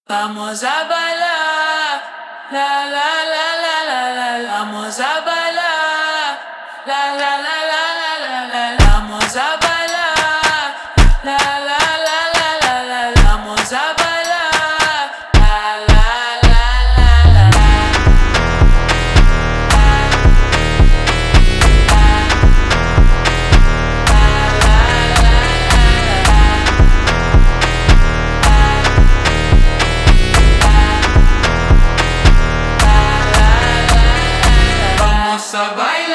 Vamos a bailar, la la la la la la. Vamos a bailar, la la la la la la. Vamos a bailar, la la la la la la. Vamos a bailar, la la la la la. Vamos a bailar.